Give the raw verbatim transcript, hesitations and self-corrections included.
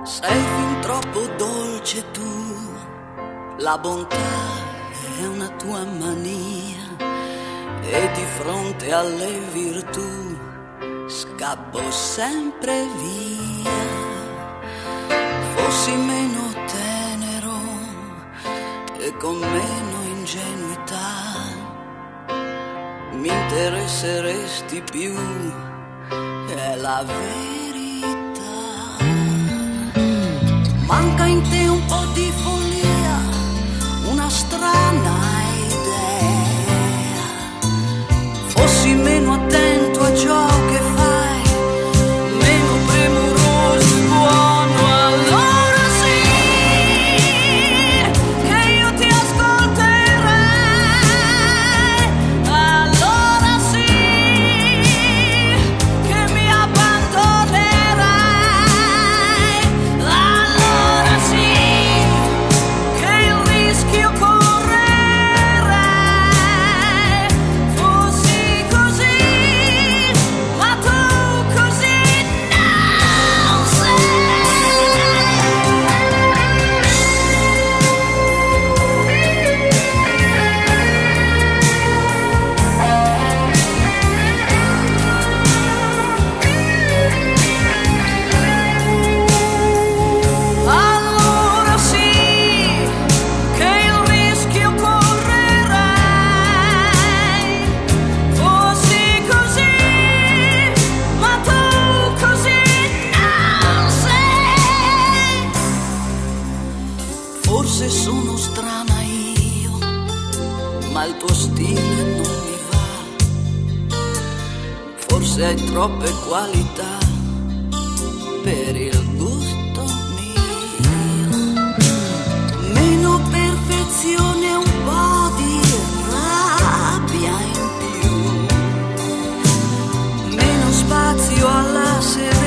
Sei fin troppo dolce tu, la bontà è una tua mania e di fronte alle virtù scappo sempre via. Fossi meno tenero e con meno ingenuità mi interesseresti più, è la verità. Manca in te un po' di follia, una strana idea. Fossi meno attento a ciò che fai, meno premuroso e buono, allora sì che io ti ascolterei, allora sì che mi abbandonerai, allora sì che il rischio correrei. Fossi così, ma tu così non sei. Allora sì che il rischio correrei. Fossi così, ma tu così non sei. Forse sono strana io, ma il tuo stile non mi va. Forse hai troppe qualità per il gusto mio. Meno perfezione, un po' di rabbia in più, meno spazio alla serenità.